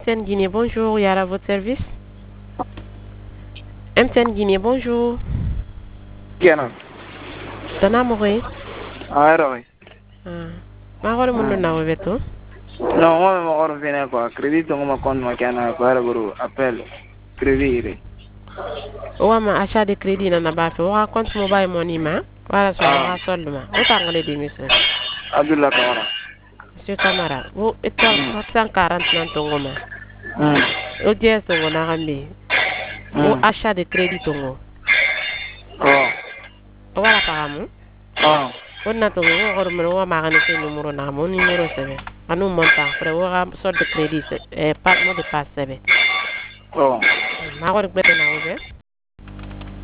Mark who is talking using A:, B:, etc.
A: MTN Guinée, bonjour, Yara à votre service. MTN Guinée, bonjour.
B: Kiana.
A: Tana Mouré.
B: Oui.
A: Ma mundo na webeto.
B: Non, moi me mako vene quoi. Crédit to ma compte ma kana ko ara guru appel. Crédit.
A: Wama achat de crédit na bafe wa compte mobile money ma. Wala so wa solde ma. O tangale de monsieur.
B: Abdullah Kamara.
A: Monsieur Camara, vous êtes 440 nan tongo ma. O je tongo na gambe. O achat de crédit tongo. Wala pagamu. On na tongo ko gor mo wa magane ke numéro na mo numéro 7. Anu montant après wa solde de crédit pas mo de passe 7. Ma gor bete na obe.